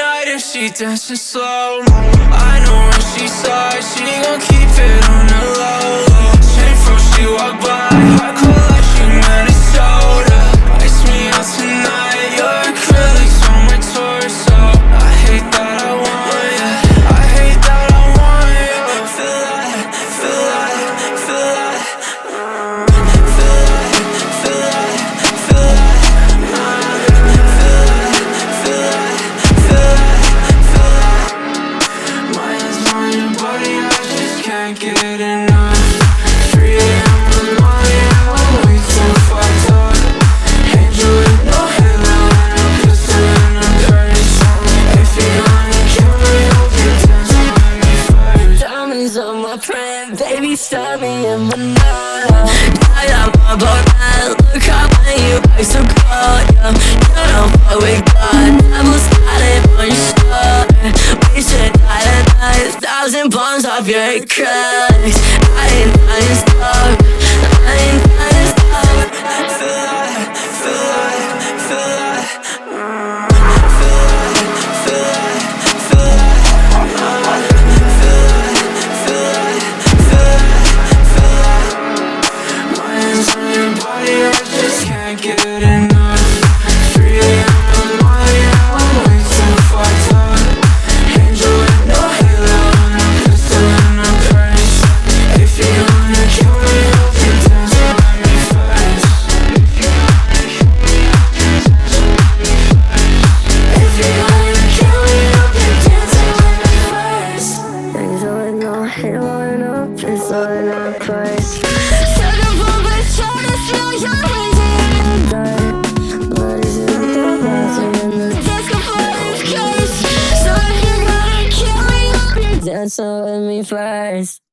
night and she dancing slow. I know when she saw it, she gon' keep it on the low. Chain from she walk by, high collection Minnesota. Ice me out tonight, your acrylics on my torso. I hate that I want ya, I hate that I want ya. Feel that, feel that, feel that. Feel that, feel that, feel that. Can't get enough. 3 AM in the morning, I'm way too fucked up. Angel with no halo and a pistol and a purse. If you're gonna kill me, hope you dance with me first. Diamonds on my print, baby, stab me in my nose. Yeah, I'm about that. Look how when you act so cold, yeah. You don't fuck with God. Devil's got it on your shoulder. We should die tonight. 1,000 pounds off your cracks. I ain't dying stuck. I ain't dying stuck. Feel that, feel that, feel that. I just can't get enough. 3 AM in the morning, I'm way too fucked up. Angel with no halo and a pistol and a purse. If you're gonna kill me, hope you dance with me first. If you're gonna kill me, hope you dance with me first. Angel with no halo and no pistol and no purse. Dancing with me first.